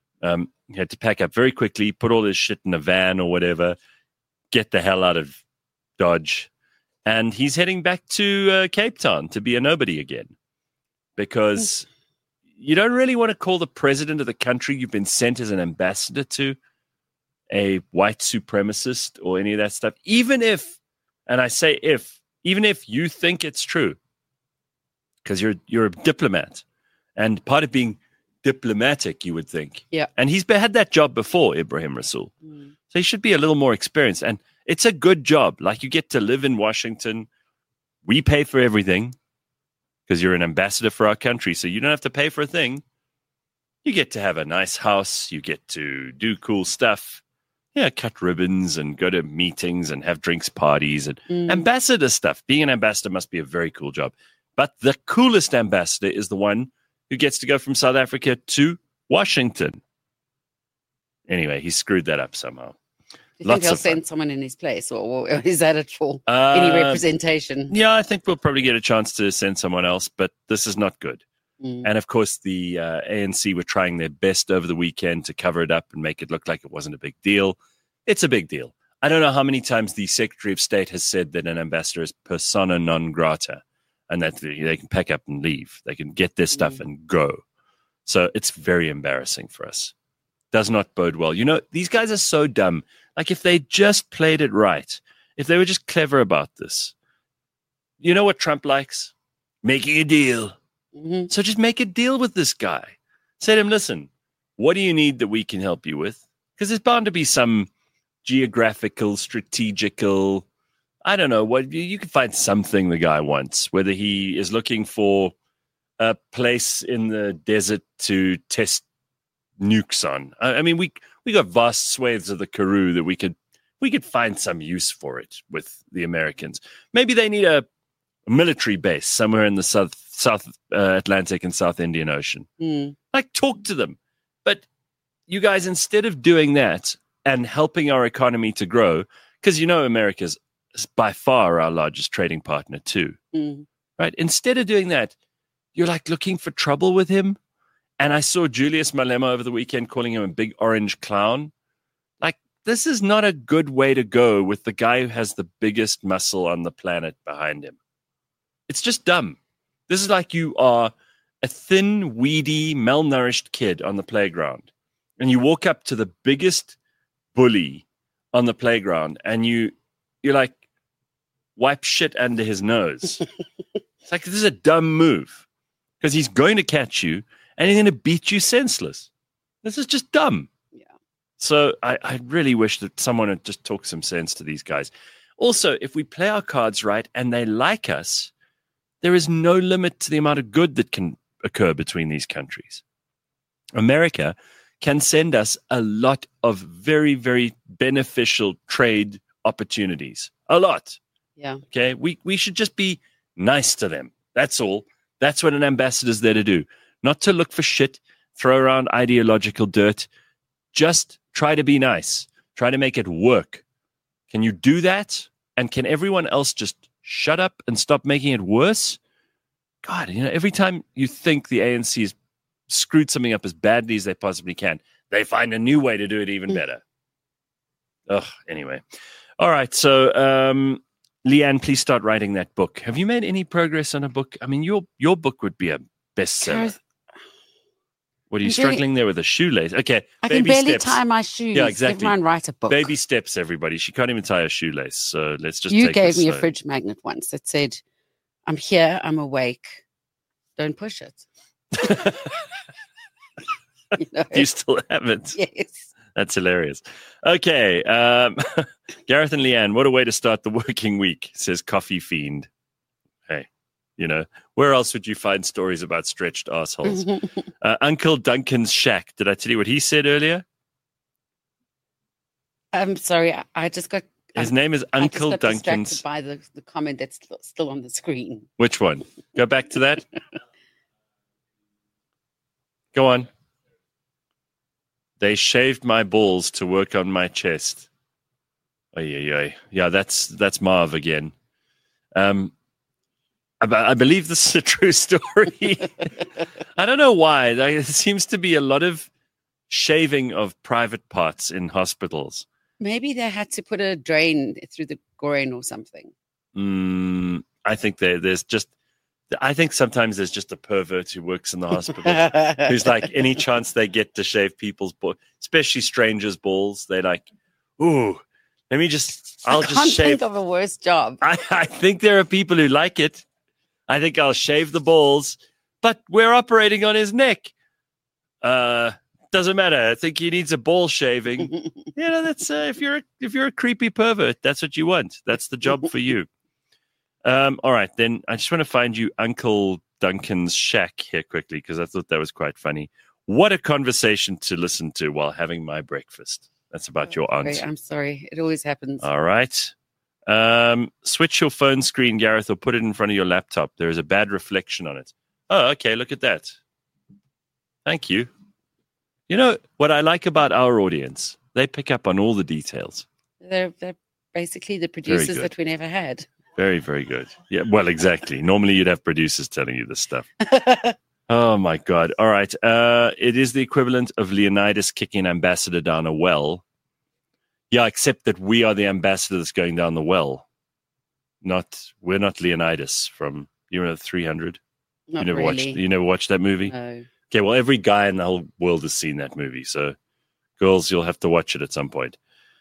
he had to pack up very quickly, put all his shit in a van or whatever, get the hell out of Dodge. And he's heading back to Cape Town to be a nobody again, because you don't really want to call the president of the country you've been sent as an ambassador to a white supremacist or any of that stuff. Even if, and I say even if you think it's true, because you're a diplomat, and part of being diplomatic, you would think. Yeah. And he's had that job before, Ibrahim Rasool. So he should be a little more experienced. And it's a good job. Like, you get to live in Washington. We pay for everything because you're an ambassador for our country. So you don't have to pay for a thing. You get to have a nice house. You get to do cool stuff. Yeah, cut ribbons and go to meetings and have drinks parties and ambassador stuff. Being an ambassador must be a very cool job. But the coolest ambassador is the one who gets to go from South Africa to Washington. Anyway, he screwed that up somehow. Do you think they'll send someone in his place, or is that at all any representation? Yeah, I think we'll probably get a chance to send someone else, but this is not good. And of course, the ANC were trying their best over the weekend to cover it up and make it look like it wasn't a big deal. It's a big deal. I don't know how many times the Secretary of State has said that an ambassador is persona non grata and that they can pack up and leave. They can get their stuff and go. So it's very embarrassing for us. Does not bode well. You know, these guys are so dumb. Like, if they just played it right, if they were just clever about this, you know what Trump likes? Making a deal. So just make a deal with this guy. Say to him, listen, what do you need that we can help you with? Because there's bound to be some geographical, strategical, I don't know, what you can find something the guy wants, whether he is looking for a place in the desert to test nukes on. I mean, we got vast swathes of the Karoo that we could find some use for it with the Americans. Maybe they need a military base somewhere in the South Atlantic and South Indian Ocean. Like, talk to them. But you guys, instead of doing that and helping our economy to grow, because you know America's by far our largest trading partner too, right? Instead of doing that, you're like looking for trouble with him. And I saw Julius Malema over the weekend calling him a big orange clown. Like, this is not a good way to go with the guy who has the biggest muscle on the planet behind him. It's just dumb. This is like you are a thin, weedy, malnourished kid on the playground. And you walk up to the biggest bully on the playground and you like wipe shit under his nose. It's like, this is a dumb move because he's going to catch you and he's going to beat you senseless. This is just dumb. Yeah. So I really wish that someone would just talk some sense to these guys. Also, if we play our cards right and they like us, there is no limit to the amount of good that can occur between these countries. America can send us a lot of very, very beneficial trade opportunities. A lot. Yeah. Okay. We should just be nice to them. That's all. That's what an ambassador's there to do. Not to look for shit, throw around ideological dirt. Just try to be nice. Try to make it work. Can you do that? And can everyone else just shut up and stop making it worse? God, you know, every time you think the ANC has screwed something up as badly as they possibly can, they find a new way to do it even better. Anyway. All right. So, Leanne, please start writing that book. Have you made any progress on a book? I mean, your book would be a bestseller. What are you struggling there with a shoelace? Okay, I can barely tie my shoes. Yeah, exactly. Everyone write a book. Baby steps, everybody. She can't even tie a shoelace. So let's just. You gave me a fridge magnet once that said, "I'm here. I'm awake. don't push it. Do you still have it? Yes. That's hilarious. Okay. Gareth and Leanne, what a way to start the working week, says Coffee Fiend. Hey, where else would you find stories about stretched assholes? Uncle Duncan's shack. Did I tell you what he said earlier? I'm sorry. I just got... His name is Uncle Duncan's... distracted by the comment that's still on the screen. Which one? Go back to that. Go on. They shaved my balls to work on my chest. Yeah, that's Marv again. I believe this is a true story. I don't know why. There seems to be a lot of shaving of private parts in hospitals. Maybe they had to put a drain through the groin or something. I think there's just... I think sometimes there's just a pervert who works in the hospital who's like, any chance they get to shave people's balls, especially strangers' balls, they're like, ooh, I'll just shave. Think of a worse job. I think there are people who like it. I think I'll shave the balls, but we're operating on his neck. Doesn't matter. I think he needs a ball shaving. That's if you're a creepy pervert, that's what you want. That's the job for you. All right, then I just want to find you Uncle Duncan's shack here quickly because I thought that was quite funny. What a conversation to listen to while having my breakfast. That's about your aunt. I'm sorry. It always happens. All right. Switch your phone screen, Gareth, or put it in front of your laptop. There is a bad reflection on it. Oh, okay. Look at that. Thank you. You know what I like about our audience? They pick up on all the details. They're basically the producers that we never had. Very, very good. Yeah, well, exactly. Normally you'd have producers telling you this stuff. Oh, my God. All right. It is the equivalent of Leonidas kicking an ambassador down a well. Yeah, except that we are the ambassador that's going down the well. We're not Leonidas from 300. Not you never really. You never watched that movie? No. Okay, well, every guy in the whole world has seen that movie. So, girls, you'll have to watch it at some point.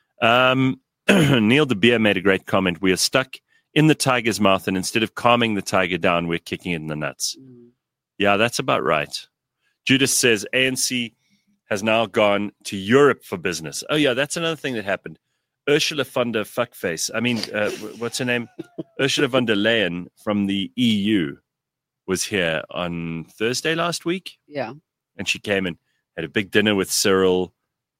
Neil De Beer made a great comment. We are stuck in the tiger's mouth, and instead of calming the tiger down, we're kicking it in the nuts. Yeah, that's about right. Judas says ANC has now gone to Europe for business. Oh, yeah, that's another thing that happened. Ursula von der Fuckface. What's her name? Ursula von der Leyen from the EU was here on Thursday last week. Yeah. And she came and had a big dinner with Cyril.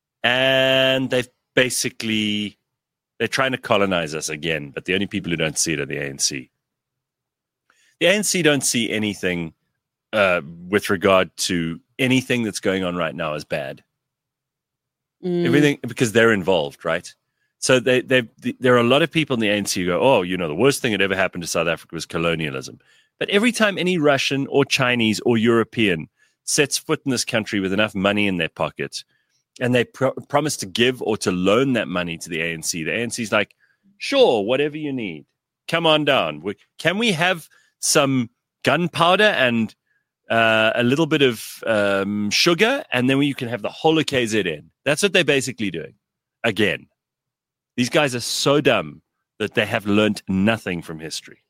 And they're trying to colonize us again, but the only people who don't see it are the ANC. The ANC don't see anything with regard to anything that's going on right now as bad. Everything, because they're involved, right? So there are a lot of people in the ANC who go, oh, the worst thing that ever happened to South Africa was colonialism. But every time any Russian or Chinese or European sets foot in this country with enough money in their pocket, and they promise to give or to loan that money to the ANC's like, sure, whatever you need, come on down. Can we have some gunpowder and a little bit of sugar, and then you can have the whole of KZN. That's what they're basically doing. Again, these guys are so dumb that they have learnt nothing from history.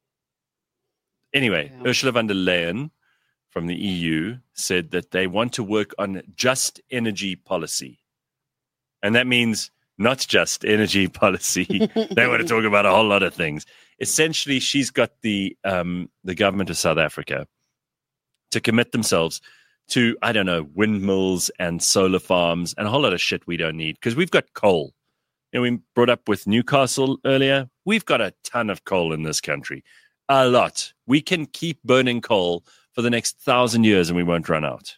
Anyway, yeah. Ursula von der Leyen from the EU said that they want to work on just energy policy. And that means not just energy policy. They want to talk about a whole lot of things. Essentially, she's got the government of South Africa to commit themselves to, I don't know, windmills and solar farms and a whole lot of shit we don't need because we've got coal. We brought up with Newcastle earlier. We've got a ton of coal in this country. A lot. We can keep burning coal for the next 1,000 years and we won't run out.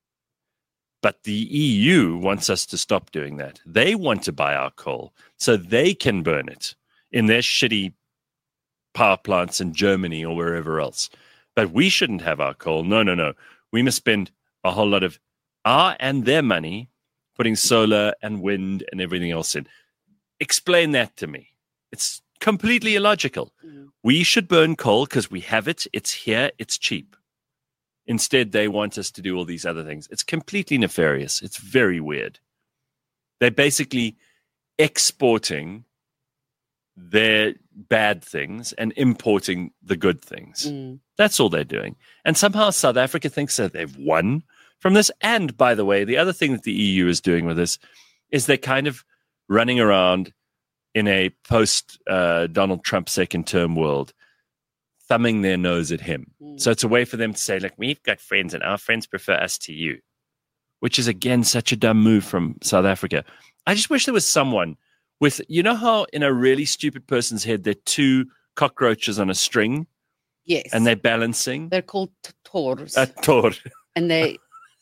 But the EU wants us to stop doing that. They want to buy our coal so they can burn it in their shitty power plants in Germany or wherever else. But we shouldn't have our coal. No. We must spend a whole lot of our and their money putting solar and wind and everything else in. Explain that to me. It's completely illogical. We should burn coal because we have it. It's here. It's cheap. Instead, they want us to do all these other things. It's completely nefarious. It's very weird. They're basically exporting their bad things and importing the good things. That's all they're doing. And somehow South Africa thinks that they've won from this. And by the way, the other thing that the EU is doing with this is they're kind of running around in a post-Donald Trump second term world, thumbing their nose at him. So it's a way for them to say, look, we've got friends and our friends prefer us to you, which is, again, such a dumb move from South Africa. I just wish there was someone with, you know how in a really stupid person's head, there are two cockroaches on a string? Yes. And they're balancing? They're called tors. Tor. And they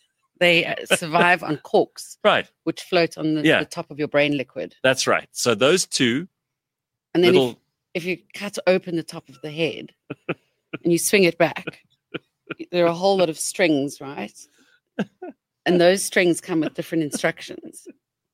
survive on corks. Right. Which float on the top of your brain liquid. That's right. So those two. And then if you cut open the top of the head and you swing it back, there are a whole lot of strings, right? And those strings come with different instructions.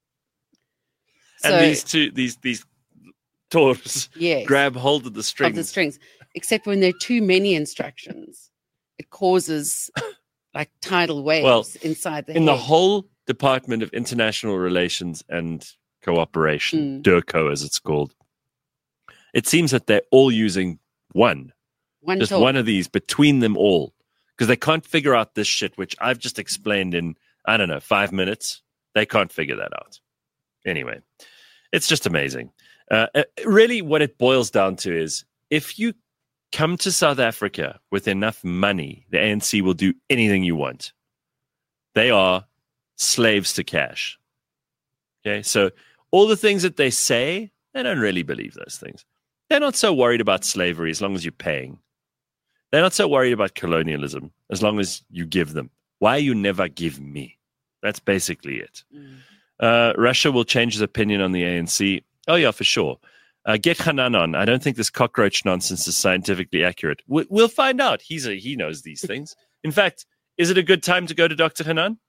And these tors grab hold of the strings. Of the strings. Except when there are too many instructions, it causes like tidal waves inside the head. In the whole Department of International Relations and Cooperation, DIRCO as it's called, it seems that they're all using one of these between them all, because they can't figure out this shit, which I've just explained in, 5 minutes. They can't figure that out. Anyway, it's just amazing. Really, what it boils down to is if you come to South Africa with enough money, the ANC will do anything you want. They are slaves to cash. Okay, so all the things that they say, they don't really believe those things. They're not so worried about slavery as long as you're paying. They're not so worried about colonialism as long as you give them. Why you never give me? That's basically it. Russia will change his opinion on the ANC. Oh, yeah, for sure. Get Hanan on. I don't think this cockroach nonsense is scientifically accurate. We'll find out. He knows these things. In fact, is it a good time to go to Dr. Hanan?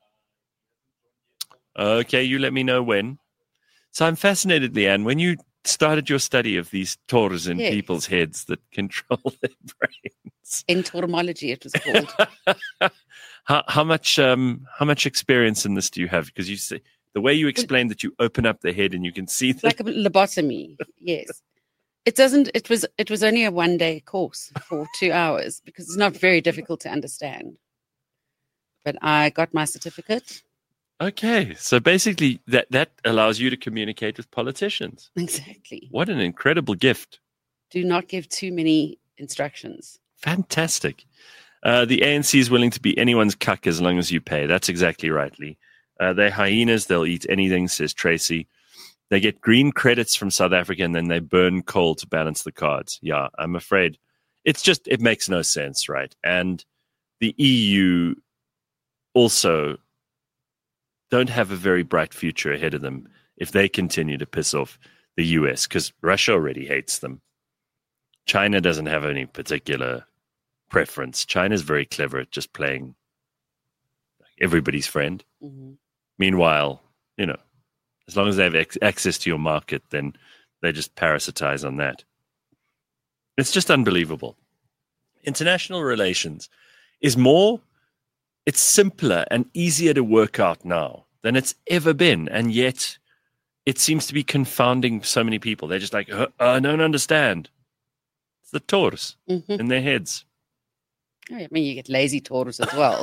Okay, you let me know when. So I'm fascinated, Leanne, when you started your study of these tors in people's heads that control their brains. Entomology, it was called. How much experience in this do you have? Because you say the way you explained that you open up the head and you can see like a lobotomy. Yes, it was only a 1-day course for 2 hours because it's not very difficult to understand. But I got my certificate. Okay, so basically that allows you to communicate with politicians. Exactly. What an incredible gift. Do not give too many instructions. Fantastic. The ANC is willing to be anyone's cuck as long as you pay. That's exactly right, Lee. They're hyenas. They'll eat anything, says Tracy. They get green credits from South Africa and then they burn coal to balance the cards. Yeah, I'm afraid. It makes no sense, right? And the EU also don't have a very bright future ahead of them if they continue to piss off the US, because Russia already hates them. China doesn't have any particular preference. China's very clever at just playing everybody's friend. Mm-hmm. Meanwhile, as long as they have access to your market, then they just parasitize on that. It's just unbelievable. International relations is it's simpler and easier to work out now than it's ever been. And yet it seems to be confounding so many people. They're just like, I don't understand. It's the tors in their heads. I mean, you get lazy tors as well.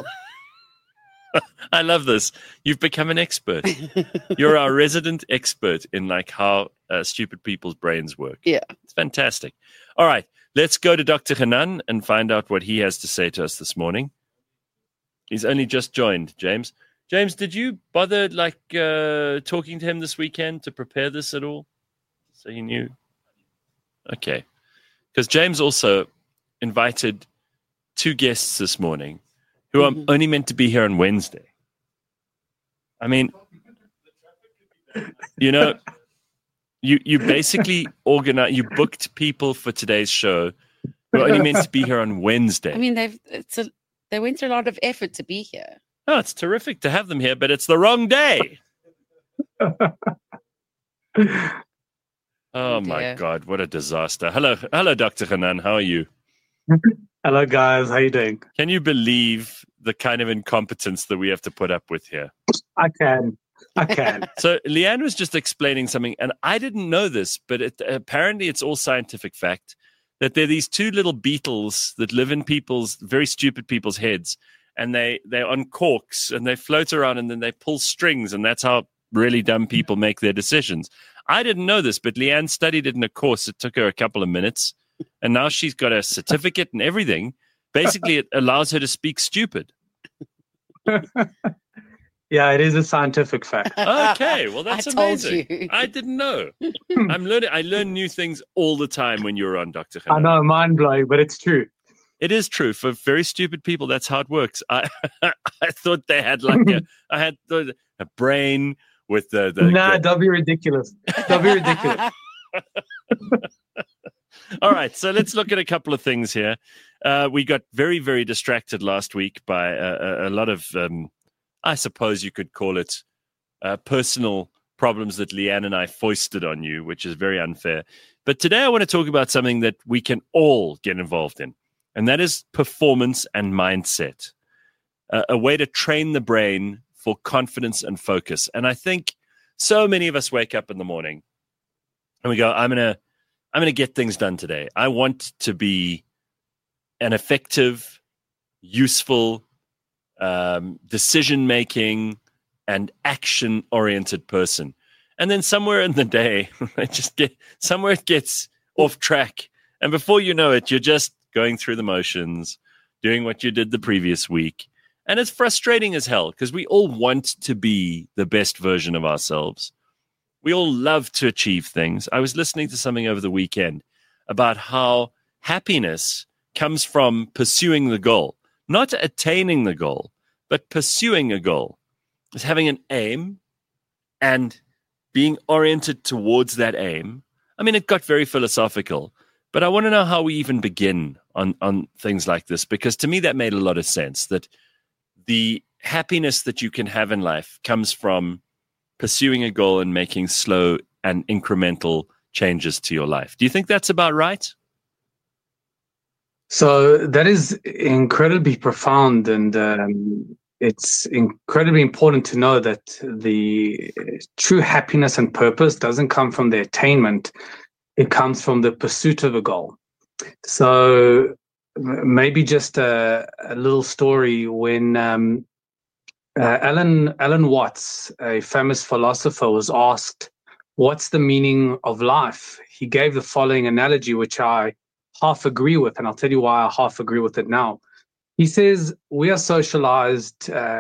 I love this. You've become an expert. You're our resident expert in how stupid people's brains work. Yeah. It's fantastic. All right. Let's go to Dr. Hanan and find out what he has to say to us this morning. He's only just joined, James. James, did you bother talking to him this weekend to prepare this at all? So he knew? Okay. Because James also invited 2 guests this morning who are only meant to be here on Wednesday. I mean, you basically you booked people for today's show who are only meant to be here on Wednesday. I mean, they went through a lot of effort to be here. Oh, it's terrific to have them here, but it's the wrong day. Oh my God, what a disaster. Hello, Dr. Hanan. How are you? Hello, guys. How you doing? Can you believe the kind of incompetence that we have to put up with here? I can. I can. So Leanne was just explaining something, and I didn't know this, but apparently it's all scientific fact that there are these two little beetles that live in very stupid people's heads, and they're on corks, and they float around, and then they pull strings, and that's how really dumb people make their decisions. I didn't know this, but Leanne studied it in a course. It took her a couple of minutes, and now she's got a certificate and everything. Basically, it allows her to speak stupid. Yeah, it is a scientific fact. Okay, well, that's amazing. You. I didn't know. I learn new things all the time when you're on, Dr. Khan. I know, mind-blowing, but it's true. It is true. For very stupid people, that's how it works. I thought they had like a brain with the don't be ridiculous. Don't be ridiculous. All right, so let's look at a couple of things here. We got very, very distracted last week by a lot of, I suppose you could call it, personal problems that Leanne and I foisted on you, which is very unfair. But today I want to talk about something that we can all get involved in, and that is performance and mindset, a way to train the brain for confidence and focus. And I think so many of us wake up in the morning and we go, I'm going to get things done today. I want to be an effective, useful, decision-making and action-oriented person. And then somewhere in the day, it gets off track. And before you know it, you're just going through the motions, doing what you did the previous week. And it's frustrating as hell because we all want to be the best version of ourselves. We all love to achieve things. I was listening to something over the weekend about how happiness comes from pursuing the goal, not attaining the goal, but pursuing a goal. It's having an aim and being oriented towards that aim. I mean, it got very philosophical, but I want to know how we even begin on things like this, because to me that made a lot of sense, that the happiness that you can have in life comes from pursuing a goal and making slow and incremental changes to your life. Do you think that's about right? So that is incredibly profound, and it's incredibly important to know that the true happiness and purpose doesn't come from the attainment. It comes from the pursuit of a goal. So maybe just a little story. When Alan Watts, a famous philosopher, was asked, what's the meaning of life? He gave the following analogy, which I half agree with, and I'll tell you why I half agree with it now. He says, we are socialized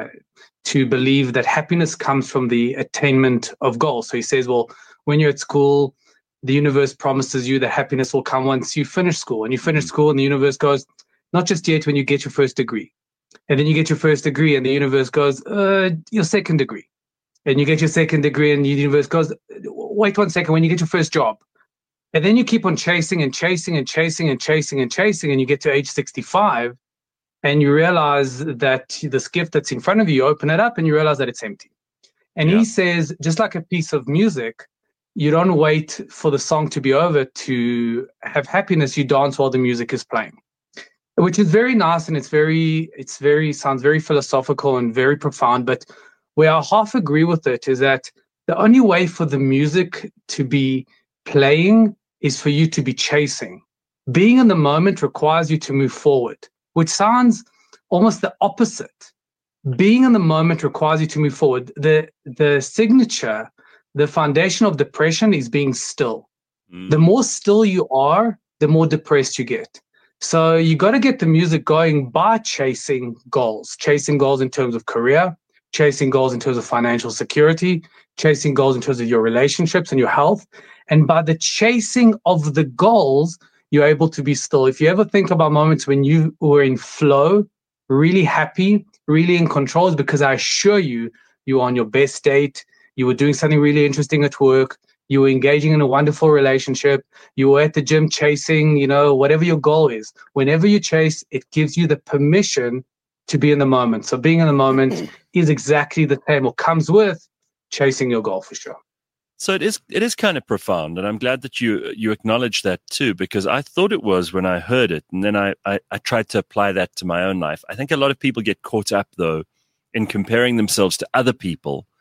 to believe that happiness comes from the attainment of goals. So he says, well, when you're at school, the universe promises you that happiness will come once you finish school. And you finish school and the universe goes, not just yet, when you get your first degree. And then you get your first degree and the universe goes, your second degree. And you get your second degree and the universe goes, wait 1 second, when you get your first job. And then you keep on chasing and chasing and chasing and chasing and chasing, and you get to age 65 and you realize that this gift that's in front of you, open it up and you realize that it's empty. And he says, just like a piece of music, you don't wait for the song to be over to have happiness. You dance while the music is playing, which is very nice, and it's very sounds very philosophical and very profound. But where I half agree with it is that the only way for the music to be playing is for you to be chasing. Being in the moment requires you to move forward, which sounds almost the opposite. Being in the moment requires you to move forward. The signature, the foundation of depression is being still. The more still you are, the more depressed you get. So you got to get the music going by chasing goals in terms of career, chasing goals in terms of financial security, chasing goals in terms of your relationships and your health. And by the chasing of the goals, you're able to be still. If you ever think about moments when you were in flow, really happy, really in control, it's because I assure you, you were on your best date, you were doing something really interesting at work, you were engaging in a wonderful relationship, you were at the gym chasing, whatever your goal is. Whenever you chase, it gives you the permission to be in the moment. So being in the moment is exactly the same, or comes with chasing your goal, for sure. So it is kind of profound, and I'm glad that you acknowledge that too, because I thought it was when I heard it, and then I tried to apply that to my own life. I think a lot of people get caught up, though, in comparing themselves to other people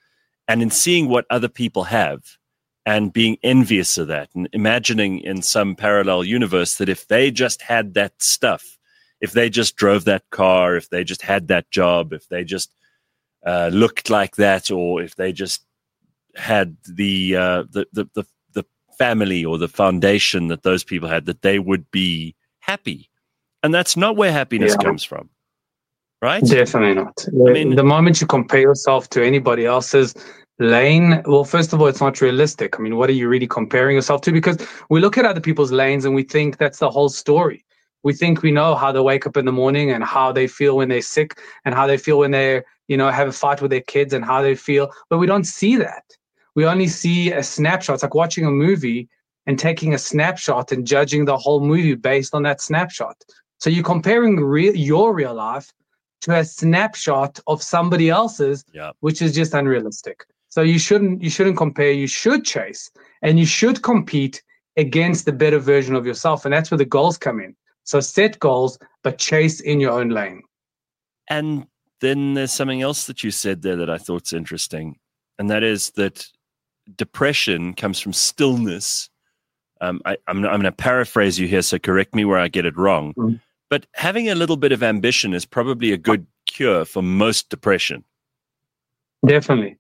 And in seeing what other people have and being envious of that and imagining in some parallel universe that if they just had that stuff, if they just drove that car, if they just had that job, if they just looked like that, or if they just had the family or the foundation that those people had, that they would be happy. And that's not where happiness comes from, right? Definitely not. I mean, the moment you compare yourself to anybody else's lane, well, first of all, it's not realistic. I mean, what are you really comparing yourself to? Because we look at other people's lanes and we think that's the whole story. We think we know how they wake up in the morning and how they feel when they're sick and how they feel when they, have a fight with their kids and how they feel, but we don't see that. We only see a snapshot. It's like watching a movie and taking a snapshot and judging the whole movie based on that snapshot. So you're comparing your real life to a snapshot of somebody else's, which is just unrealistic. So you shouldn't compare. You should chase and you should compete against the better version of yourself. And that's where the goals come in. So set goals, but chase in your own lane. And then there's something else that you said there that I thought's interesting. And that is that depression comes from stillness. I'm going to paraphrase you here, so correct me where I get it wrong. Mm-hmm. But having a little bit of ambition is probably a good cure for most depression. Definitely.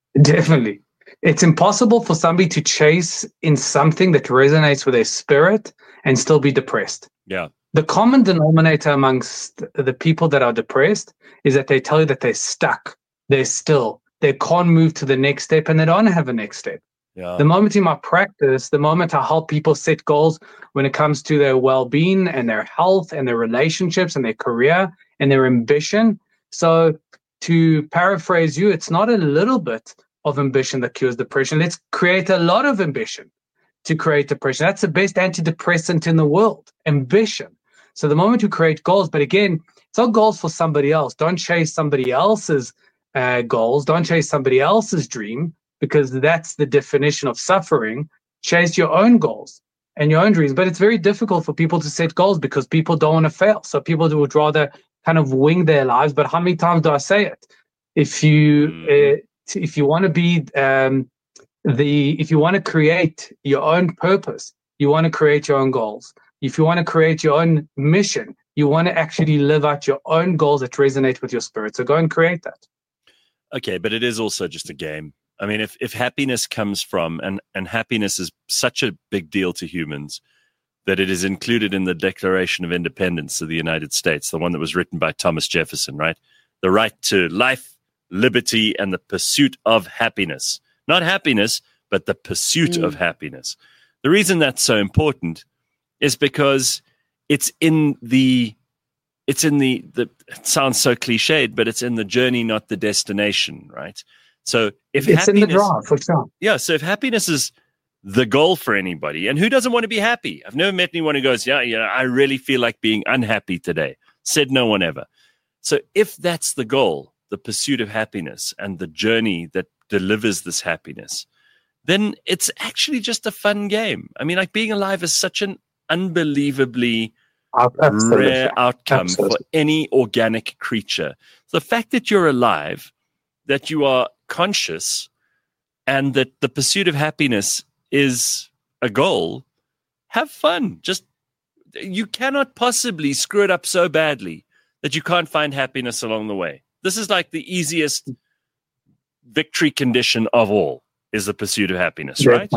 It's impossible for somebody to chase in something that resonates with their spirit and still be depressed. Yeah. The common denominator amongst the people that are depressed is that they tell you that they're stuck, they're still, they can't move to the next step, and they don't have a next step. Yeah. The moment in my practice, the moment I help people set goals when it comes to their well-being and their health and their relationships and their career and their ambition. So to paraphrase you, it's not a little bit of ambition that cures depression. Let's create a lot of ambition to create depression. That's the best antidepressant in the world, ambition. So the moment you create goals, but again, it's not goals for somebody else. Don't chase somebody else's goals. Don't chase somebody else's dream, because that's the definition of suffering. Chase your own goals and your own dreams. But it's very difficult for people to set goals because people don't want to fail. So people would rather kind of wing their lives. But how many times do I say it? If you want to be if you want to create your own purpose, you want to create your own goals. If you want to create your own mission, you want to actually live out your own goals that resonate with your spirit. So go and create that. Okay, but it is also just a game. I mean, if happiness comes from, and happiness is such a big deal to humans that it is included in the Declaration of Independence of the United States, the one that was written by Thomas Jefferson, right? The right to life, liberty, and the pursuit of happiness. Not happiness, but the pursuit of happiness. The reason that's so important is because it sounds so cliched, but it's in the journey, not the destination, right? So if it's in the draw, for sure. Yeah. So if happiness is the goal for anybody, and who doesn't want to be happy? I've never met anyone who goes, I really feel like being unhappy today. Said no one ever. So if that's the goal, the pursuit of happiness and the journey that delivers this happiness, then it's actually just a fun game. I mean, like being alive is such an unbelievably rare outcome for any organic creature. The fact that you're alive, that you are conscious, and that the pursuit of happiness is a goal, have fun. Just, you cannot possibly screw it up so badly that you can't find happiness along the way. This is like the easiest victory condition of all, is the pursuit of happiness, right?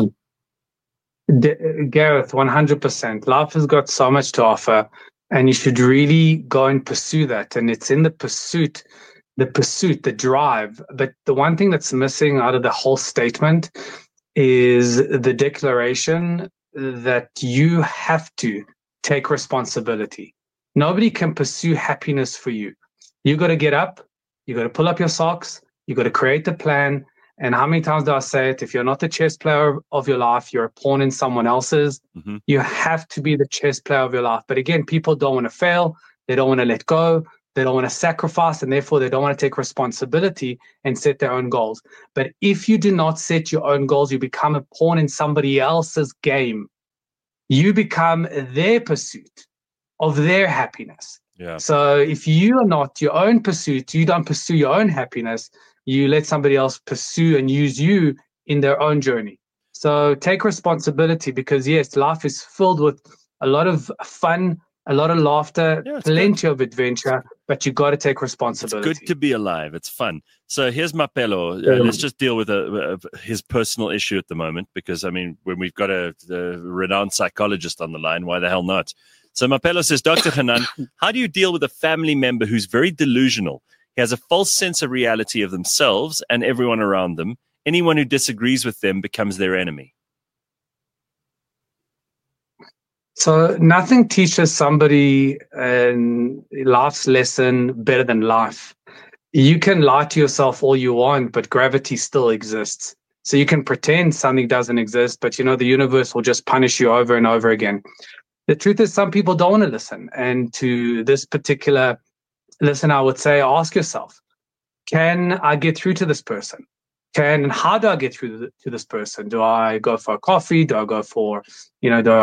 Gareth, 100%. Life has got so much to offer, and you should really go and pursue that. And it's in the pursuit, the drive. But the one thing that's missing out of the whole statement is the declaration that you have to take responsibility. Nobody can pursue happiness for you. You got to get up, you got to pull up your socks, you got to create the plan. And how many times do I say it? If you're not the chess player of your life, you're a pawn in someone else's. Mm-hmm. You have to be the chess player of your life. But again, people don't want to fail. They don't want to let go. They don't want to sacrifice. And therefore, they don't want to take responsibility and set their own goals. But if you do not set your own goals, you become a pawn in somebody else's game. You become their pursuit of their happiness. Yeah. So if you are not your own pursuit, you don't pursue your own happiness, you let somebody else pursue and use you in their own journey. So take responsibility, because yes, life is filled with a lot of fun, a lot of laughter, plenty of adventure, but you got to take responsibility. It's good to be alive. It's fun. So here's Mapelo. Let's just deal with his personal issue at the moment, because, I mean, when we've got a renowned psychologist on the line, why the hell not? So Mapelo says, Dr. Hanan, how do you deal with a family member who's very delusional? He has a false sense of reality of themselves and everyone around them. Anyone who disagrees with them becomes their enemy. So nothing teaches somebody a life's lesson better than life. You can lie to yourself all you want, but gravity still exists. So you can pretend something doesn't exist, but the universe will just punish you over and over again. The truth is, some people don't want to listen. And to this particular listener, I would say, ask yourself, can I get through to this person? How do I get through to this person? Do I go for a coffee? Do I go for, do I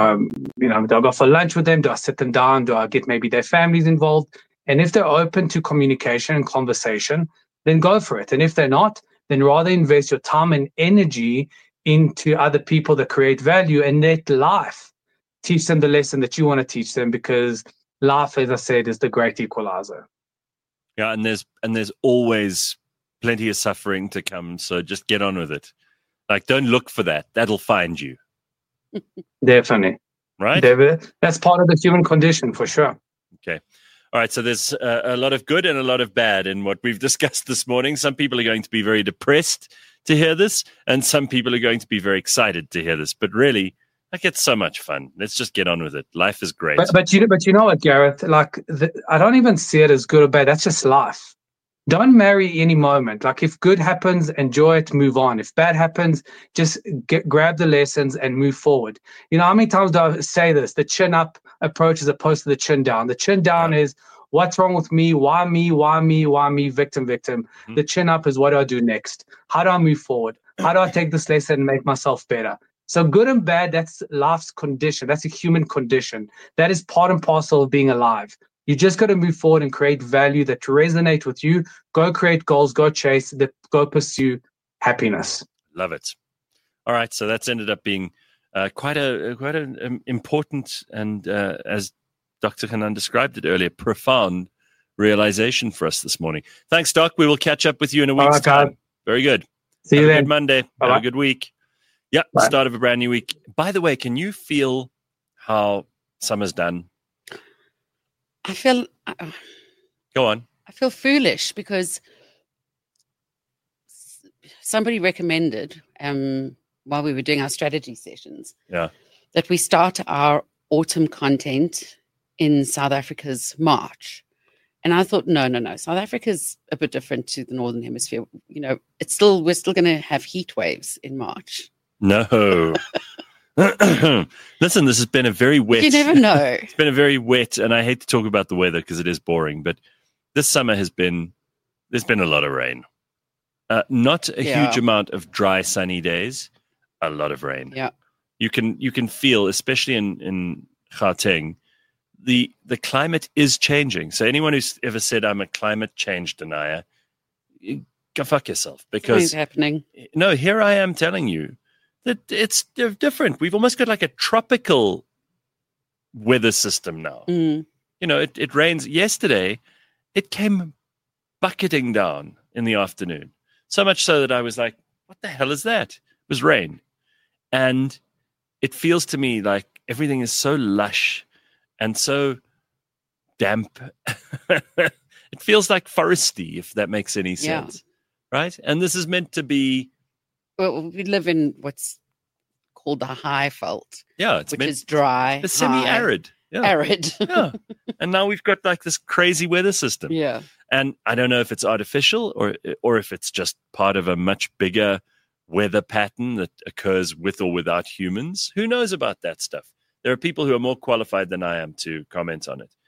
go for lunch with them? Do I sit them down? Do I get maybe their families involved? And if they're open to communication and conversation, then go for it. And if they're not, then rather invest your time and energy into other people that create value, and let life teach them the lesson that you want to teach them, because life, as I said, is the great equalizer. Yeah, and there's always plenty of suffering to come, so just get on with it. Like, don't look for that. That'll find you. Definitely. Right? That's part of the human condition, for sure. Okay. All right, so there's a lot of good and a lot of bad in what we've discussed this morning. Some people are going to be very depressed to hear this, and some people are going to be very excited to hear this. But really, like, it's so much fun. Let's just get on with it. Life is great. But you know what, Gareth? Like, I don't even see it as good or bad. That's just life. Don't marry any moment. Like, if good happens, enjoy it, move on. If bad happens, just grab the lessons and move forward. How many times do I say this? The chin up approach as opposed to the chin down. The chin down is, what's wrong with me? Why me? Why me? Why me? Victim. Mm-hmm. The chin up is, what do I do next? How do I move forward? How do I take this lesson and make myself better? So good and bad, that's life's condition. That's a human condition. That is part and parcel of being alive. You just got to move forward and create value that resonate with you. Go create goals, go chase, go pursue happiness. Love it. All right, so that's ended up being quite an important and, as Dr. Hanan described it earlier, profound realization for us this morning. Thanks, Doc. We will catch up with you in a week's time. Very good. See you then. Have a good Monday. Have a good week. Yeah, start of a brand new week. By the way, can you feel how summer's done? I feel... Go on. I feel foolish because somebody recommended, while we were doing our strategy sessions, that we start our autumn content in South Africa's March. And I thought, no. South Africa's a bit different to the Northern Hemisphere. We're still going to have heat waves in March. No. Listen, this has been a very wet... You never know. It's been a very wet, and I hate to talk about the weather because it is boring, but this summer there's been a lot of rain. Not a huge amount of dry, sunny days, a lot of rain. Yeah. You can feel, especially in Gauteng, the climate is changing. So anyone who's ever said, I'm a climate change denier, go fuck yourself. Because something's happening. No, here I am telling you that it's different. We've almost got like a tropical weather system now. Mm. It rains. Yesterday, it came bucketing down in the afternoon. So much so that I was like, what the hell is that? It was rain. And it feels to me like everything is so lush and so damp. It feels like foresty, if that makes any sense. Right? And this is meant to be... Well, we live in what's called the high veld. Yeah. Which is dry. The semi-arid. Yeah. Arid. Yeah. And now we've got like this crazy weather system. Yeah. And I don't know if it's artificial or if it's just part of a much bigger weather pattern that occurs with or without humans. Who knows about that stuff? There are people who are more qualified than I am to comment on it.